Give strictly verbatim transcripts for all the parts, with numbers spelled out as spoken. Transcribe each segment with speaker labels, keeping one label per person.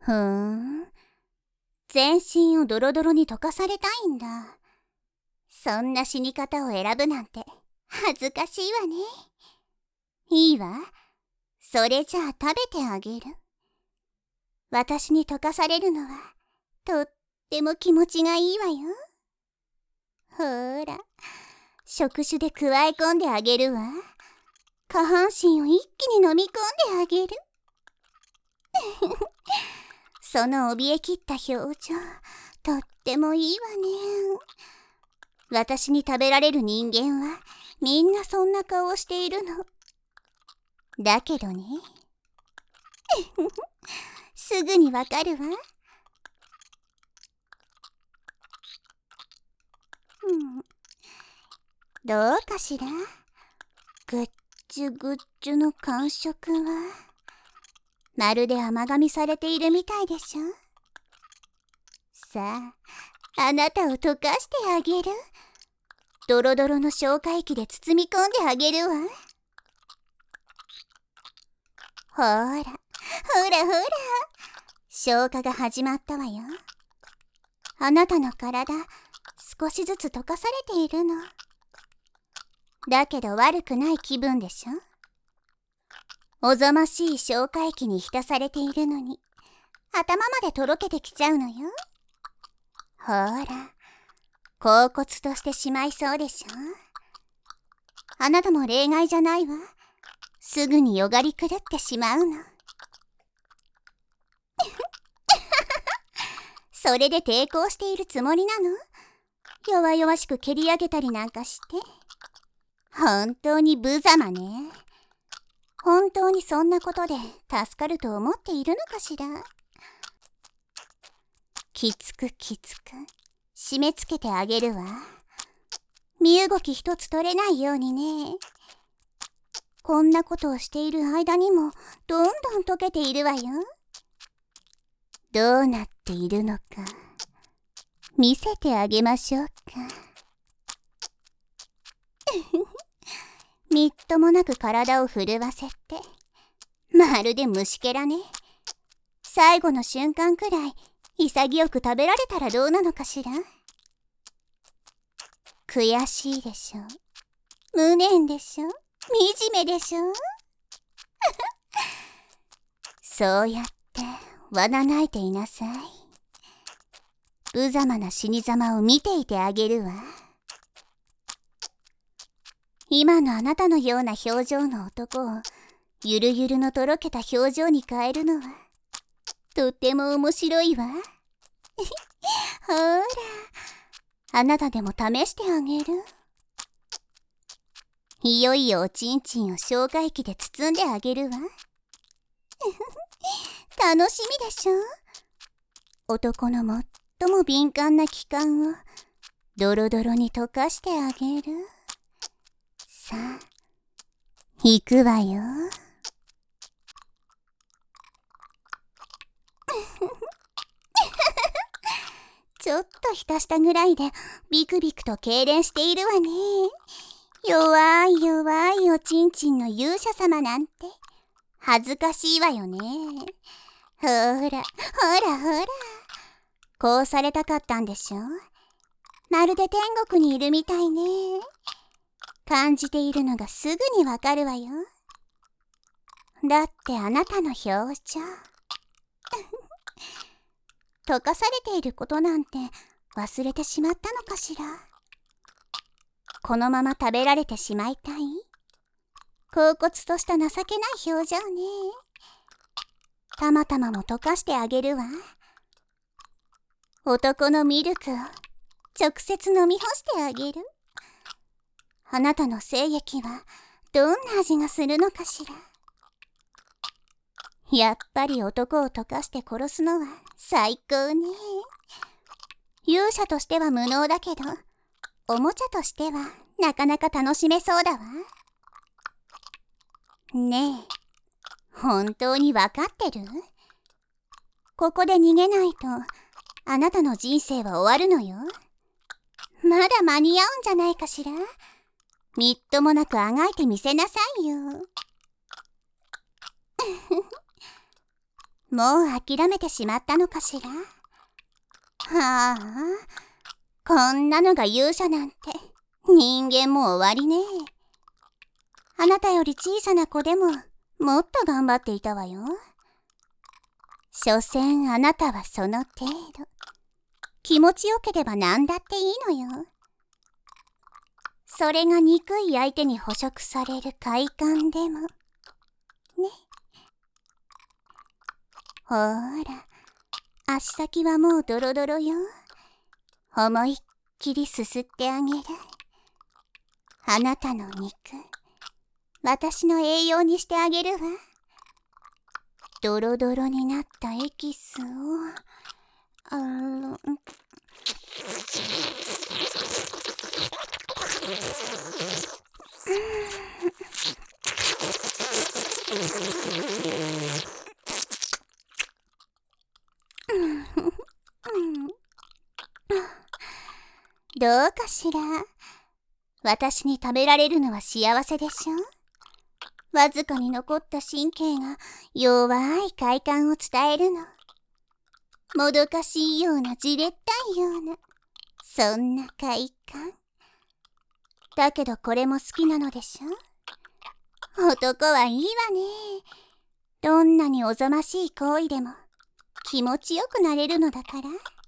Speaker 1: ふーん。全身をドロドロに溶かされたいんだ。そんな死に方を選ぶなんて恥ずかしいわね。いいわ。それじゃあ食べてあげる。私に溶かされるのはとっても気持ちがいいわよ。ほーら、触手でくわえ込んであげるわ。下半身を一気に飲み込んであげる。その怯えきった表情、とってもいいわね。私に食べられる人間はみんなそんな顔をしているの。だけどね、すぐにわかるわ。うん、どうかしら。ぐっちゅぐっちゅの感触はまるで甘噛みされているみたいでしょ。さあ、あなたを溶かしてあげる。ドロドロの消化液で包み込んであげるわ。ほーら、ほらほら、消化が始まったわよ。あなたの体、少しずつ溶かされているの。だけど悪くない気分でしょ。おぞましい消化液に浸されているのに、頭までとろけてきちゃうのよ。ほーら、恍惚としてしまいそうでしょ。あなたも例外じゃないわ。すぐによがり狂ってしまうの。それで抵抗しているつもりなの？弱々しく蹴り上げたりなんかして。本当に無様ね。本当にそんなことで助かると思っているのかしら。きつくきつく締め付けてあげるわ。身動き一つ取れないようにね。こんなことをしている間にもどんどん溶けているわよ。どうなっているのか見せてあげましょうか。みっともなく体を震わせて、まるで虫けらね。最後の瞬間くらい潔く食べられたらどうなのかしら。悔しいでしょ。無念でしょ。惨めでしょ。そうやってわなないていなさい。無様な死に様を見ていてあげるわ。今のあなたのような表情の男をゆるゆるのとろけた表情に変えるのはとっても面白いわ。ほーら、あなたでも試してあげる。いよいよおちんちんを消化液で包んであげるわ。楽しみでしょ。男の最も敏感な器官をドロドロに溶かしてあげる。さあ、行くわよ。ちょっと浸したぐらいでビクビクと痙攣しているわね。弱い弱いおちんちんの勇者様なんて恥ずかしいわよね。ほらほらほら、こうされたかったんでしょ。まるで天国にいるみたいね。感じているのがすぐにわかるわよ。だってあなたの表情溶かされていることなんて忘れてしまったのかしら。このまま食べられてしまいたい恍惚とした情けない表情ね。たまたまも溶かしてあげるわ。男のミルクを直接飲み干してあげる。あなたの精液はどんな味がするのかしら。やっぱり男を溶かして殺すのは最高ね。勇者としては無能だけど、おもちゃとしてはなかなか楽しめそうだわ。ねえ、本当にわかってる？ここで逃げないとあなたの人生は終わるのよ。まだ間に合うんじゃないかしら。みっともなくあがいてみせなさいよ。 もう諦めてしまったのかしら。はあ、こんなのが勇者なんて、人間も終わりね。あなたより小さな子でも、もっと頑張っていたわよ。所詮あなたはその程度。気持ちよければ何だっていいのよ。それが憎い相手に捕食される快感でも。ね。ほーら、足先はもうドロドロよ。思いっきりすすってあげる。あなたの肉、私の栄養にしてあげるわ。ドロドロになったエキスを、あの、どうかしら。私に食べられるのは幸せでしょ。わずかに残った神経が弱い快感を伝えるの。もどかしいようなじれったいような、そんな快感。だけどこれも好きなのでしょ。男はいいわね。どんなにおぞましい行為でも気持ちよくなれるのだから。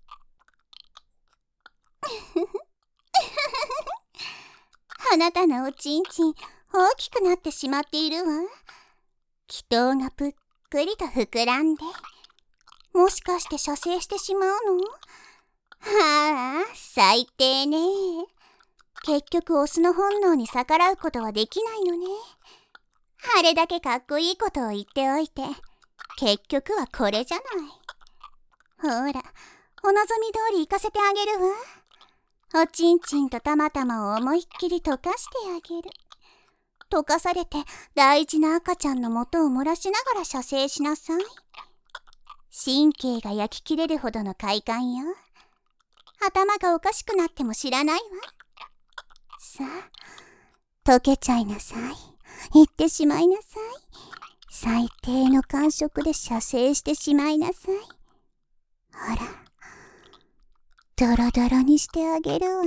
Speaker 1: あなたのおちんちん大きくなってしまっているわ。気筒がぷっくりと膨らんで、もしかして射精してしまうの？はあ、最低ね。結局オスの本能に逆らうことはできないのね。あれだけかっこいいことを言っておいて、結局はこれじゃない。ほら、お望み通り行かせてあげるわ。おちんちんとたまたまを思いっきり溶かしてあげる。溶かされて大事な赤ちゃんの元を漏らしながら射精しなさい。神経が焼き切れるほどの快感よ。頭がおかしくなっても知らないわ。さあ、溶けちゃいなさい。行ってしまいなさい。最低の感触で射精してしまいなさい。ほら、ドロドロにしてあげるわ。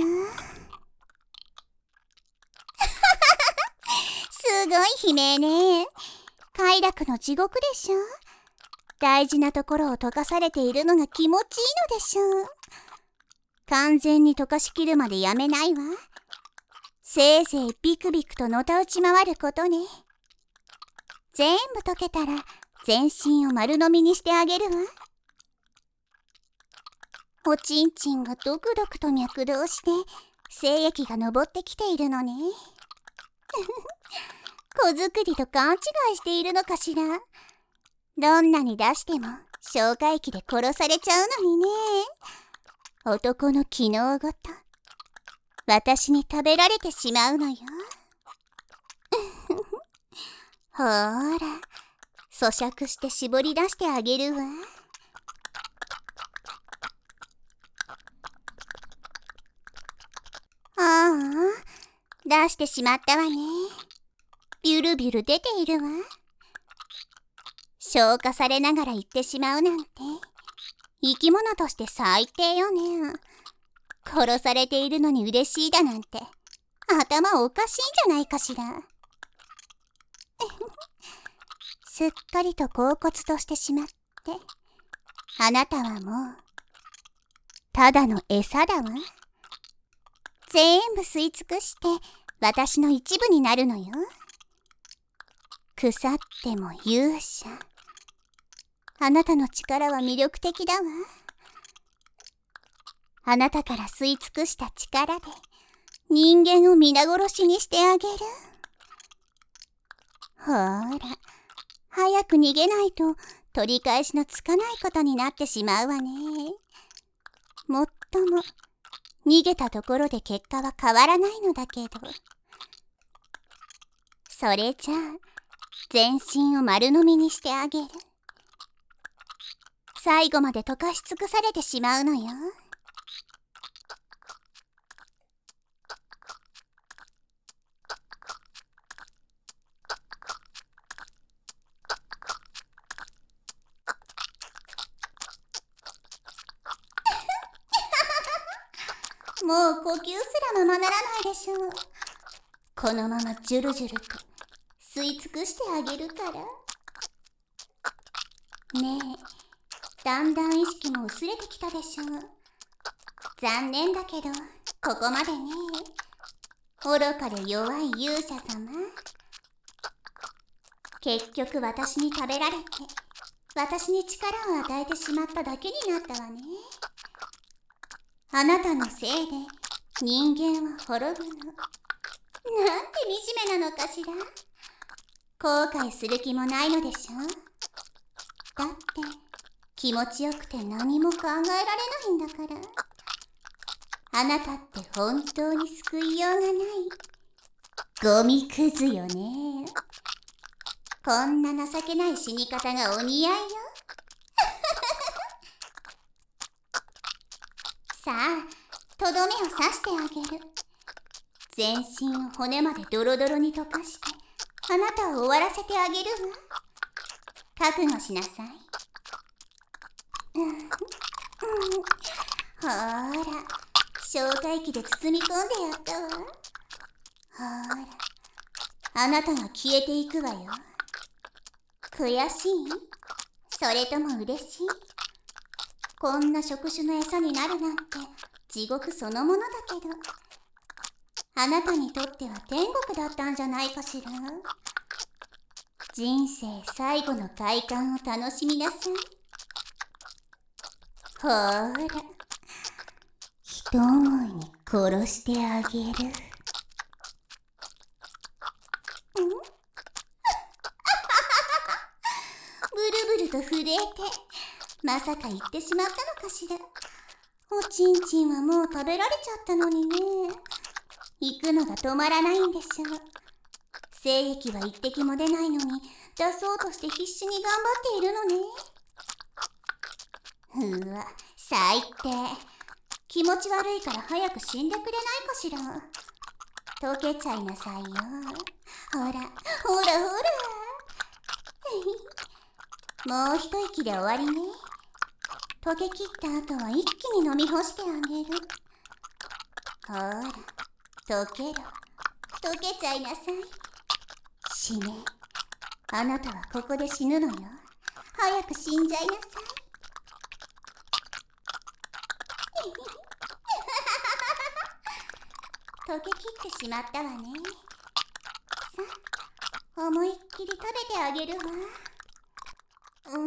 Speaker 1: すごい悲鳴ね。快楽の地獄でしょ。大事なところを溶かされているのが気持ちいいのでしょう。完全に溶かしきるまでやめないわ。せいぜいビクビクとのたうち回ることね。全部溶けたら全身を丸飲みにしてあげるわ。おちんちんがドクドクと脈動して精液が上ってきているのね。子作りと勘違いしているのかしら。どんなに出しても消化液で殺されちゃうのにね。男の機能ごと私に食べられてしまうのよ。ほーら、咀嚼して絞り出してあげるわ。ああ、出してしまったわね。ビュルビュル出ているわ。消化されながら行ってしまうなんて、生き物として最低よね。殺されているのに嬉しいだなんて、頭おかしいんじゃないかしら。すっかりと恍惚としてしまって、あなたはもう、ただの餌だわ。全部吸い尽くして、私の一部になるのよ。腐っても勇者。あなたの力は魅力的だわ。あなたから吸い尽くした力で人間を皆殺しにしてあげる。ほーら、早く逃げないと取り返しのつかないことになってしまうわね。もっとも、逃げたところで結果は変わらないのだけど。それじゃあ、全身を丸飲みにしてあげる。最後まで溶かし尽くされてしまうのよ。 もう呼吸すらままならないでしょう。このままジュルジュルと吸い尽くしてあげるから。ねえ、だんだん意識も薄れてきたでしょう。残念だけどここまでね。愚かで弱い勇者様。結局私に食べられて、私に力を与えてしまっただけになったわね。あなたのせいで人間は滅ぶの。なんて惨めなのかしら。後悔する気もないのでしょ。だって気持ちよくて何も考えられないんだから。あなたって本当に救いようがないゴミクズよね。こんな情けない死に方がお似合いよ。さあ、とどめを刺してあげる。全身を骨までドロドロに溶かしてあなたを終わらせてあげるわ。覚悟しなさい。うんうん、ほーら、消化液で包み込んでやったわ。ほーら、あなたが消えていくわよ。悔しい？それとも嬉しい？こんな触手の餌になるなんて地獄そのものだけど、あなたにとっては天国だったんじゃないかしら。人生最後の快感を楽しみなさい。ほーら、一思いに殺してあげる。ブルブルと震えて、まさか言ってしまったのかしら。おちんちんはもう食べられちゃったのにね。行くのが止まらないんでしょう。精液は一滴も出ないのに出そうとして必死に頑張っているのね。うわ、最低。気持ち悪いから早く死んでくれないかしら。溶けちゃいなさいよ。ほらほらほらもう一息で終わりね。溶けきった後は一気に飲み干してあげる。ほら、溶けろ。溶けちゃいなさい。死ね。あなたはここで死ぬのよ。早く死んじゃいなさい。溶けきってしまったわね。さあ、思いっきり食べてあげるわ。うん。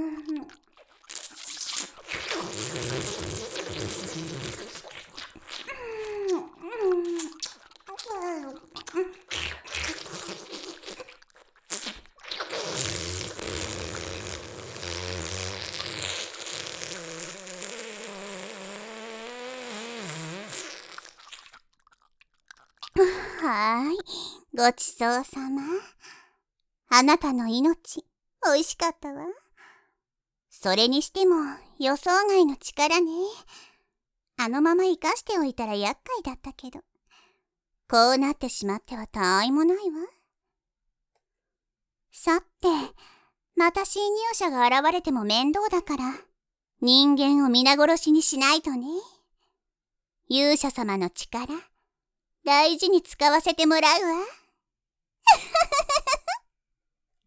Speaker 1: はーい、ごちそうさま。あなたの命、おいしかったわ。それにしても予想外の力ね。あのまま生かしておいたら厄介だったけど、こうなってしまってはたわいもないわ。さて、また侵入者が現れても面倒だから、人間を皆殺しにしないとね。勇者様の力、大事に使わせてもらうわ。